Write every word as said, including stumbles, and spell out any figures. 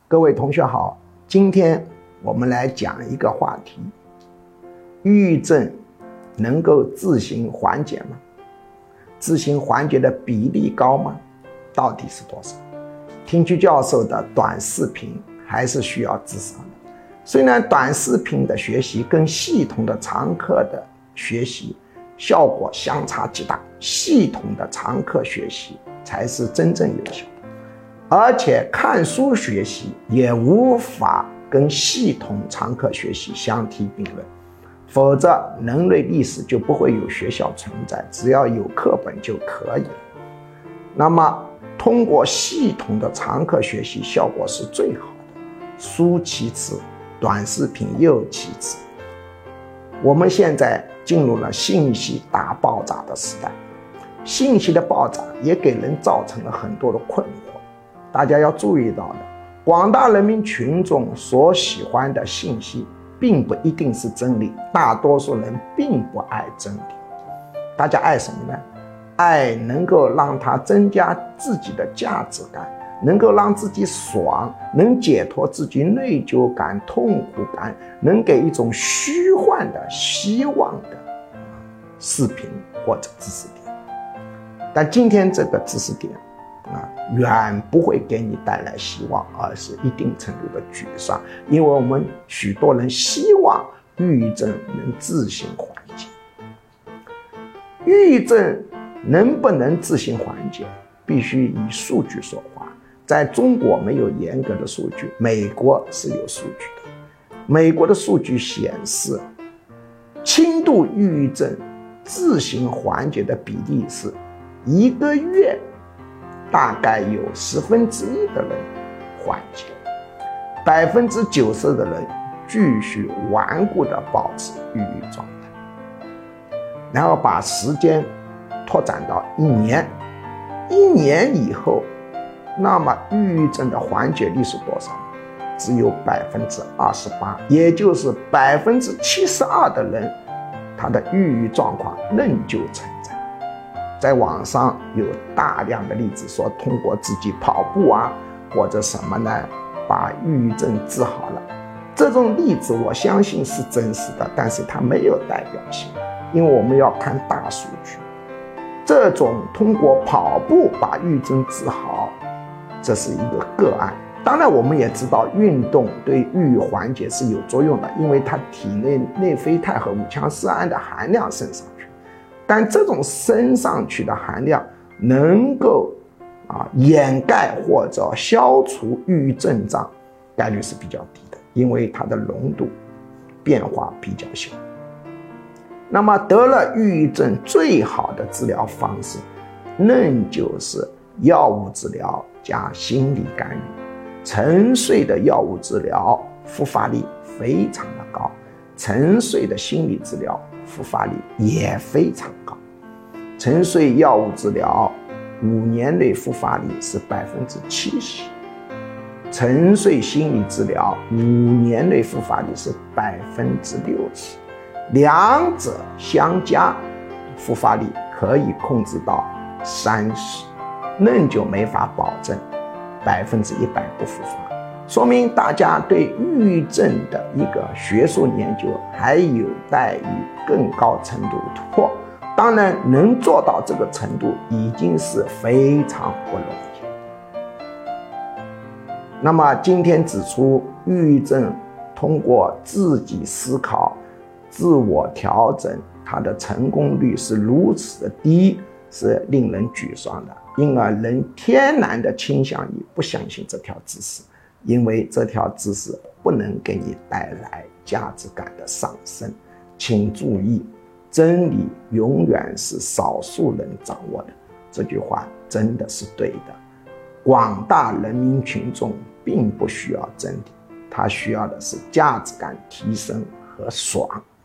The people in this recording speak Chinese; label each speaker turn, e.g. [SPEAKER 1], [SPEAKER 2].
[SPEAKER 1] 各位同学好，今天我们来讲一个话题：抑郁症能够自行缓解吗？自行缓解的比例高吗？到底是多少？听曲教授的短视频还是需要智商的。虽然短视频的学习跟系统的常课的学习效果相差极大，系统的常课学习才是真正有效的。而且看书学习也无法跟系统常课学习相提并论，否则人类历史就不会有学校存在，只要有课本就可以了。那么通过系统的常课学习效果是最好的，书其次，短视频又其次。我们现在进入了信息大爆炸的时代，信息的爆炸也给人造成了很多的困惑。大家要注意到的，广大人民群众所喜欢的信息并不一定是真理，大多数人并不爱真理。大家爱什么呢？爱能够让他增加自己的价值感，能够让自己爽，能解脱自己内疚感、痛苦感，能给一种虚幻的希望的视频或者知识点。但今天这个知识点啊，远不会给你带来希望，而是一定程度的沮丧，因为我们许多人希望抑郁症能自行缓解。抑郁症能不能自行缓解，必须以数据说话。在中国没有严格的数据，美国是有数据的。美国的数据显示，轻度抑郁症自行缓解的比例是一个月大概有十分之一的人缓解，百分之九十的人继续顽固地保持抑郁状态。然后把时间拓展到一年，一年以后，那么抑郁症的缓解率是多少？只有百分之二十八，也就是百分之七十二的人，他的抑郁状况仍旧存在。在网上有大量的例子说，通过自己跑步啊，或者什么呢，把抑郁症治好了。这种例子我相信是真实的，但是它没有代表性，因为我们要看大数据。这种通过跑步把抑郁症治好，这是一个个案。当然我们也知道运动对抑郁缓解是有作用的，因为它体内内啡肽和五羟色胺的含量升上去，但这种升上去的含量能够啊掩盖或者消除抑郁症状概率是比较低的，因为它的浓度变化比较小。那么得了抑郁症最好的治疗方式，仍就是药物治疗加心理干预。沉睡的药物治疗复发率非常的高，沉睡的心理治疗复发率也非常高。沉睡药物治疗五年内复发率是百分之七十，沉睡心理治疗五年内复发率是百分之六十。两者相加，复发率可以控制到三十，仍旧没法保证百分之一百不复发，说明大家对抑郁症的一个学术研究还有待于更高程度的突破。当然，能做到这个程度已经是非常不容易。那么今天指出，抑郁症通过自己思考、自我调整，它的成功率是如此的低，是令人沮丧的。因而人天然的倾向于不相信这条知识，因为这条知识不能给你带来价值感的上升。请注意，真理永远是少数人掌握的，这句话真的是对的。广大人民群众并不需要真理，他需要的是价值感提升和爽。